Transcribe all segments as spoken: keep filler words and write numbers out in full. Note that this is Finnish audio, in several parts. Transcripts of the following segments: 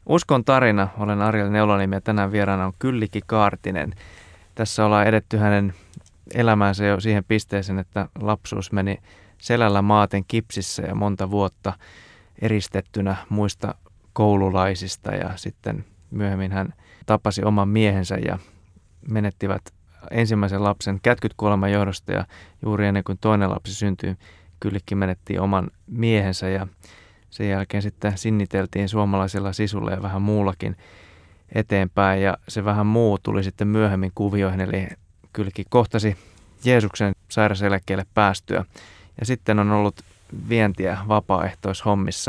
Uskon tarina. Olen Ariel Neulonimi ja tänään vieraana on Kyllikki Kaartinen. Tässä ollaan edetty hänen elämäänsä jo siihen pisteeseen, että lapsuus meni selällä maaten kipsissä ja monta vuotta eristettynä muista koululaisista. Ja sitten myöhemmin hän tapasi oman miehensä ja menettivät ensimmäisen lapsen kätkytkuoleman johdosta. Ja juuri ennen kuin toinen lapsi syntyi, Kyllikki menetti oman miehensä ja sen jälkeen sitten sinniteltiin suomalaisella sisulla ja vähän muullakin eteenpäin. Ja se vähän muu tuli sitten myöhemmin kuvioihin, eli Kyllikki kohtasi Jeesuksen sairauseläkkeelle päästyä. Ja sitten on ollut vientiä vapaaehtoishommissa.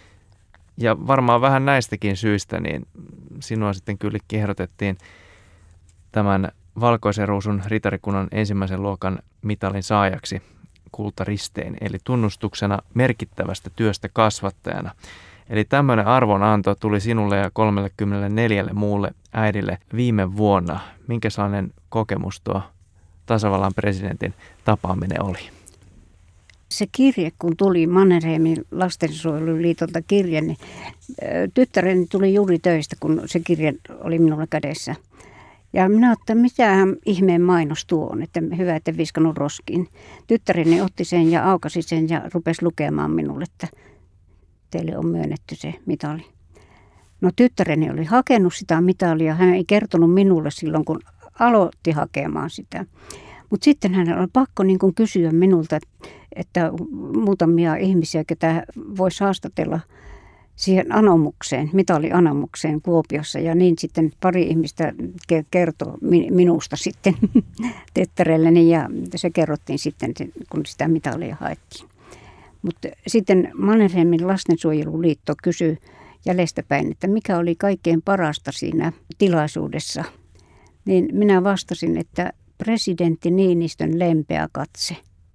Ja varmaan vähän näistäkin syistä, niin sinua sitten Kyllikki ehdotettiin tämän Valkoisen Ruusun ritarikunnan ensimmäisen luokan mitalin saajaksi kultaristein, eli tunnustuksena merkittävästä työstä kasvattajana. Eli tämmöinen arvonanto tuli sinulle ja kolmekymmentäneljä muulle äidille viime vuonna. Minkälainen kokemus tuo tasavallan presidentin tapaaminen oli? Se kirje, kun tuli Mannerheimin lastensuojeluliitolta kirje, niin tyttäreni tuli juuri töistä, kun se kirje oli minulla kädessä. Ja minä ajattelin, että mitähän ihmeen mainos tuo on, että hyvä, että viskannut roskiin. Tyttäreni otti sen ja aukasi sen ja rupesi lukemaan minulle, että teille on myönnetty se mitali. No tyttäreni oli hakenut sitä mitalia, hän ei kertonut minulle silloin, kun aloitti hakemaan sitä. Mutta sitten hänellä oli pakko niin kuin kysyä minulta, että muutamia ihmisiä, ketä voisi haastatella siihen anomukseen, mitalianomukseen Kuopiossa. Ja niin sitten pari ihmistä kertoi minusta sitten tyttärelleni ja se kerrottiin sitten, kun sitä mitalia haettiin. Mutta sitten Mannerheimin lastensuojeluliitto kysyi jäljestäpäin, että mikä oli kaikkein parasta siinä tilaisuudessa. Niin minä vastasin, että presidentti Niinistön lempeä katse.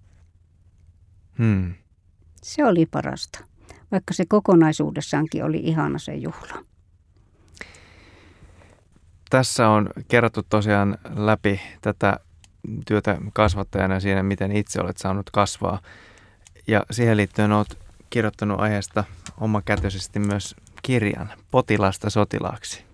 Hmm. Se oli parasta, vaikka se kokonaisuudessaankin oli ihana se juhla. Tässä on kerrottu tosiaan läpi tätä työtä kasvattajana siinä, miten itse olet saanut kasvaa. Ja siihen liittyen olet kirjoittanut aiheesta omakätöisesti myös kirjan Potilasta sotilaaksi.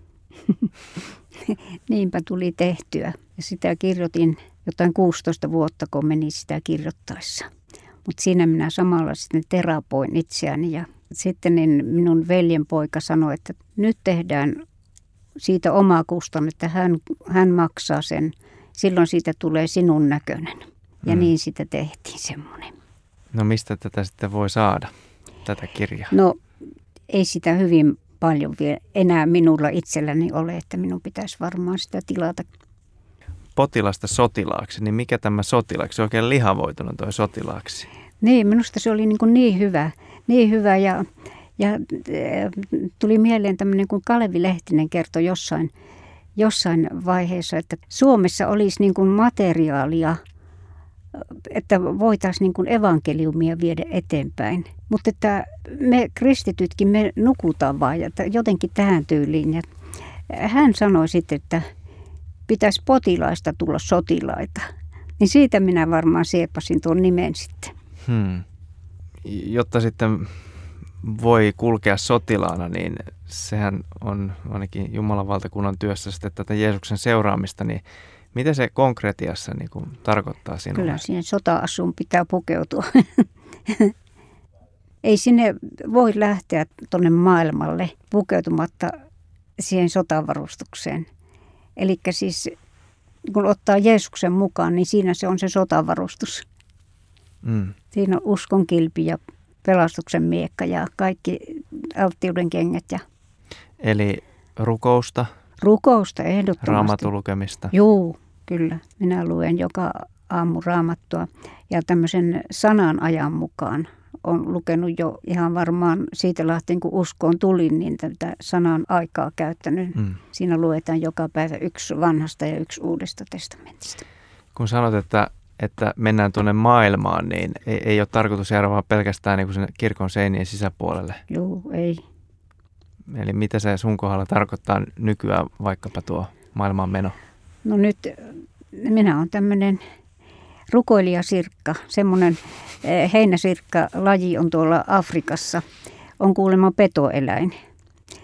Niinpä tuli tehtyä. Ja sitä kirjoitin jotain kuusitoista vuotta, kun meni sitä kirjoittaessa. Mutta siinä minä samalla sitten terapoin itseäni. Ja sitten niin minun veljenpoika sanoi, että nyt tehdään siitä omaa kustannetta, että hän, hän maksaa sen. Silloin siitä tulee sinun näköinen. Ja mm. niin sitä tehtiin semmoinen. No mistä tätä sitten voi saada, tätä kirjaa? No ei sitä hyvin paljon vielä enää minulla itselläni ole, että minun pitäisi varmaan sitä tilata. Potilasta sotilaaksi, niin mikä tämä sotilaaksi? Se on oikein lihavoitunut toi sotilaaksi. Niin, minusta se oli niin, kuin niin hyvä, niin hyvä ja, ja tuli mieleen tämmöinen, kun Kalevi Lehtinen kertoi jossain, jossain vaiheessa, että Suomessa olisi niin kuin materiaalia, että voitaisiin niin kuin evankeliumia viedä eteenpäin. Mutta että me kristitytkin, me nukutaan vaan ja jotenkin tähän tyyliin. Ja hän sanoi sitten, että pitäisi potilaista tulla sotilaita. Niin siitä minä varmaan sieppasin tuon nimen sitten. Hmm. Jotta sitten voi kulkea sotilaana, niin sehän on ainakin Jumalan valtakunnan työssä sitten tätä Jeesuksen seuraamista, niin mitä se konkretiassa niin kuin tarkoittaa sinulle? Kyllä siihen sota-asuun pitää pukeutua. Ei sinne voi lähteä tuonne maailmalle pukeutumatta siihen sotavarustukseen. Eli siis kun ottaa Jeesuksen mukaan, niin siinä se on se sotavarustus. Mm. Siinä on uskon kilpi ja pelastuksen miekka ja kaikki alttiuden kengät. Ja eli rukousta? Rukousta ehdottomasti. Raamatun lukemista? Juu, kyllä. Minä luen joka aamu Raamattua ja tämmöisen sanan ajan mukaan olen lukenut jo ihan varmaan siitä lähtien, kun uskoon tulin, niin tätä sanan aikaa käyttänyt. Mm. Siinä luetaan joka päivä yksi vanhasta ja yksi uudesta testamentista. Kun sanot, että, että mennään tuonne maailmaan, niin ei, ei ole tarkoitus jäädä vaan pelkästään niin kuin sen kirkon seinien sisäpuolelle. Joo, ei. Eli mitä se sun kohdalla tarkoittaa nykyään vaikkapa tuo maailmaan meno? No nyt minä olen tämmöinen rukoilijasirkka, semmoinen heinäsirkka-laji on tuolla Afrikassa, on kuulemma petoeläin.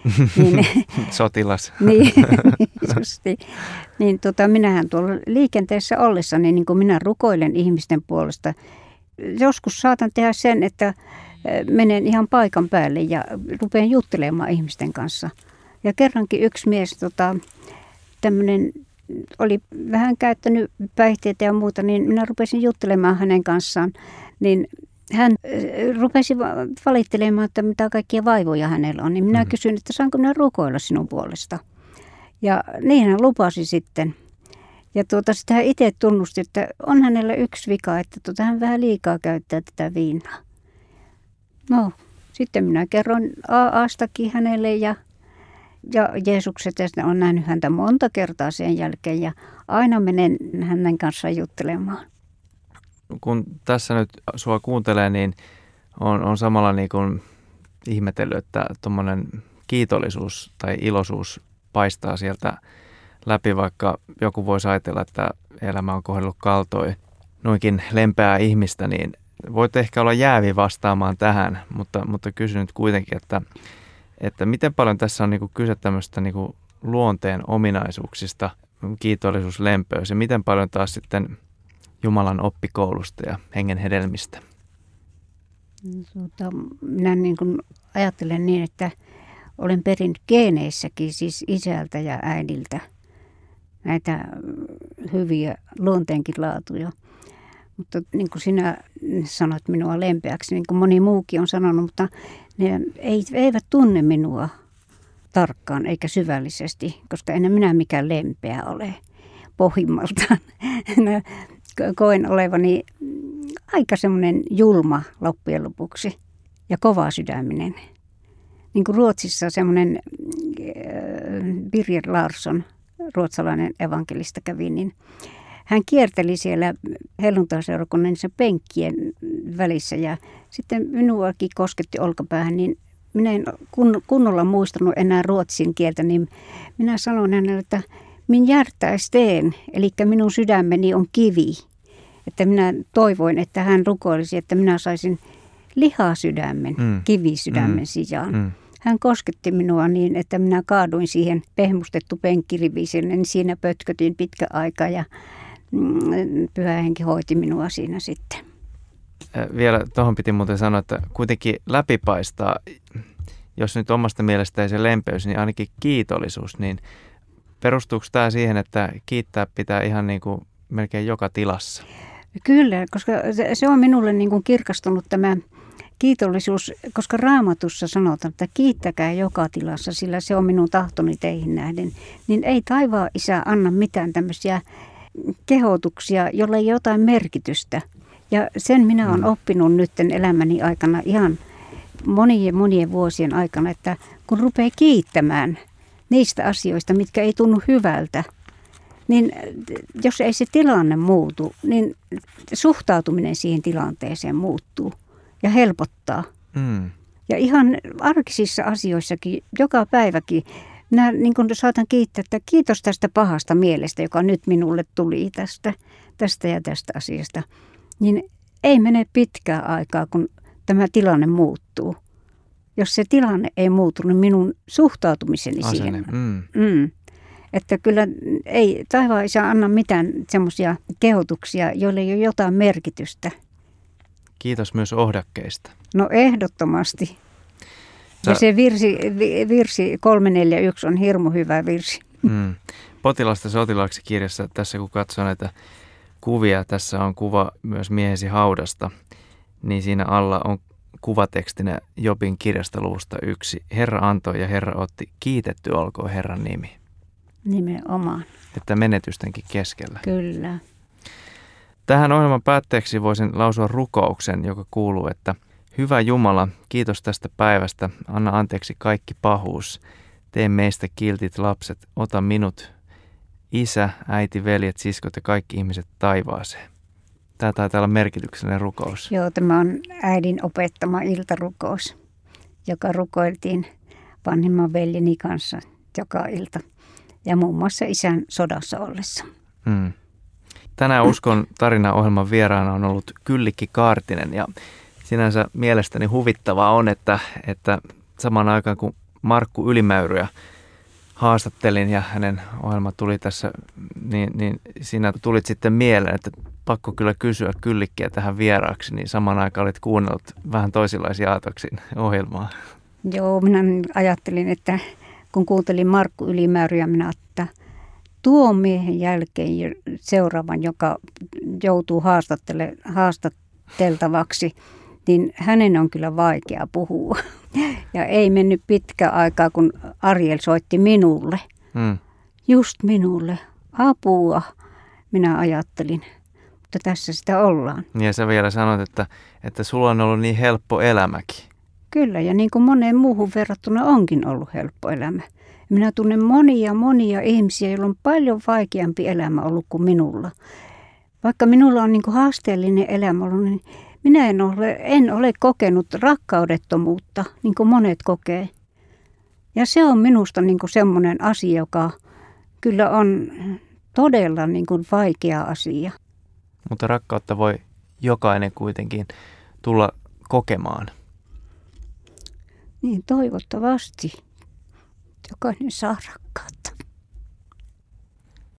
niin, sotilas. niin, justi. Niin tota, minähän tuolla liikenteessä ollessani, niin kuin minä rukoilen ihmisten puolesta, joskus saatan tehdä sen, että menen ihan paikan päälle ja rupean juttelemaan ihmisten kanssa. Ja kerrankin yksi mies, tota, tämmöinen, oli vähän käyttänyt päihteitä ja muuta, niin minä rupesin juttelemaan hänen kanssaan. Niin hän rupesi valittelemaan, että mitä kaikkia vaivoja hänellä on. Niin minä mm-hmm. kysyin, että saanko minä rukoilla sinun puolesta. Ja niin hän lupasi sitten. Ja tuota, sitten hän itse tunnusti, että on hänellä yksi vika, että tuota, hän vähän liikaa käyttää tätä viinaa. No, sitten minä kerroin A A:stakin hänelle ja, ja Jeesukset on nähnyt häntä monta kertaa sen jälkeen ja aina menen hänen kanssaan juttelemaan. Kun tässä nyt sua kuuntelee, niin on, on samalla niin kuin ihmetellyt, että tuommoinen kiitollisuus tai iloisuus paistaa sieltä läpi, vaikka joku voisi ajatella, että elämä on kohdellut kaltoin noinkin lempeää ihmistä, niin voit ehkä olla jäävi vastaamaan tähän, mutta, mutta kysyn nyt kuitenkin, että, että miten paljon tässä on niin kuin kyse tämmöistä niin kuin luonteen ominaisuuksista, kiitollisuus, lempeys ja miten paljon taas sitten Jumalan oppikoulusta ja hengen hedelmistä? Tuota, minä niin kuin ajattelen niin, että olen perinnyt geeneissäkin, siis isältä ja äidiltä, näitä hyviä luonteenkin laatuja. Mutta niin kuin sinä sanoit minua lempeäksi, niin kuin moni muukin on sanonut, mutta ne eivät tunne minua tarkkaan eikä syvällisesti, koska en minä mikään lempeä ole pohjimmaltaan. Koen olevani aika semmoinen julma loppujen lopuksi ja kova sydäminen. Niin kuin Ruotsissa semmoinen Birger Larsson, ruotsalainen evankelista kävi, niin hän kierteli siellä helluntaiseurakunnassa penkkien välissä ja sitten minuakin kosketti olkapäähän, niin minä en kunnolla muistanut enää ruotsin kieltä, niin minä sanoin hänelle, että min hjärtäisteen, eli minun sydämeni on kivi. Että minä toivoin, että hän rukoilisi, että minä saisin lihasydämen, mm. kivisydämen mm. sijaan. Mm. Hän kosketti minua niin, että minä kaaduin siihen pehmustettu penkkiriviin, niin siinä pötkötin pitkä aika ja Pyhä Henki hoiti minua siinä sitten. Vielä tuohon piti muuten sanoa, että kuitenkin läpipaistaa, jos nyt omasta mielestä ei se lempeys, niin ainakin kiitollisuus, niin perustuuko tämä siihen, että kiittää pitää ihan niin kuin melkein joka tilassa? Kyllä, koska se on minulle niin kuin kirkastunut tämä kiitollisuus, koska Raamatussa sanotaan, että kiittäkää joka tilassa, sillä se on minun tahtoni teihin nähden. Niin ei taivaan Isä anna mitään tämmöisiä kehotuksia, jolla ei ole jotain merkitystä. Ja sen minä olen oppinut nyt elämäni aikana ihan monien monien vuosien aikana, että kun rupeaa kiittämään niistä asioista, mitkä ei tunnu hyvältä, niin jos ei se tilanne muutu, niin suhtautuminen siihen tilanteeseen muuttuu ja helpottaa. Mm. Ja ihan arkisissa asioissakin, joka päiväkin, minä niin kuin saatan kiittää, että kiitos tästä pahasta mielestä, joka nyt minulle tuli tästä, tästä ja tästä asiasta. Niin ei mene pitkää aikaa, kun tämä tilanne muuttuu. Jos se tilanne ei muutu, niin minun suhtautumiseni Asenne. siihen. Mm. Mm. Että kyllä ei taivaan Isä anna mitään semmoisia kehotuksia, joille ei ole jotain merkitystä. Kiitos myös ohdakkeista. No ehdottomasti. Sä... Ja se virsi, virsi kolme neljä yksi on hirmu hyvä virsi. Mm. Potilasta sotilaaksi -kirjassa, tässä kun katsoo näitä kuvia, tässä on kuva myös miehesi haudasta, niin siinä alla on kuvatekstinä Jobin kirjasta luvusta yksi. Herra antoi ja Herra otti, kiitetty olkoon Herran nimi. Nimenomaan. Että menetystenkin keskellä. Kyllä. Tähän ohjelman päätteeksi voisin lausua rukouksen, joka kuuluu, että hyvä Jumala, kiitos tästä päivästä, anna anteeksi kaikki pahuus, tee meistä kiltit lapset, ota minut, isä, äiti, veljet, siskot ja kaikki ihmiset taivaaseen. Tämä taitaa olla merkityksellinen rukous. Joo, tämä on äidin opettama iltarukous, joka rukoiltiin vanhimman veljeni kanssa joka ilta ja muun muassa isän sodassa ollessa. Hmm. Tänään Uskon tarina-ohjelman vieraana on ollut Kyllikki Kaartinen ja sinänsä mielestäni huvittavaa on, että, että samaan aikaan kun Markku Ylimäyryä haastattelin ja hänen ohjelma tuli tässä, niin, niin siinä tulit sitten mieleen, että pakko kyllä kysyä Kyllikkiä tähän vieraaksi, niin samaan aikaan olit kuunnellut vähän toisenlaisia aatoksin ohjelmaa. Joo, minä ajattelin, että kun kuuntelin Markku Ylimäyryä, minä että tuon miehen jälkeen seuraavan, joka joutuu haastateltavaksi, niin hänen on kyllä vaikea puhua. Ja ei mennyt pitkä aikaa, kun Ariel soitti minulle. Hmm. Just minulle. Apua, minä ajattelin. Mutta tässä sitä ollaan. Ja sä vielä sanoit, että, että sulla on ollut niin helppo elämäkin. Kyllä, ja niin kuin moneen muuhun verrattuna onkin ollut helppo elämä. Minä tunnen monia, monia ihmisiä, joilla on paljon vaikeampi elämä ollut kuin minulla. Vaikka minulla on niin kuin haasteellinen elämä ollut, niin minä en ole, en ole kokenut rakkaudettomuutta, niin kuin monet kokee. Ja se on minusta niin kuin semmoinen asia, joka kyllä on todella niin kuin vaikea asia. Mutta rakkautta voi jokainen kuitenkin tulla kokemaan. Niin, toivottavasti jokainen saa rakkautta.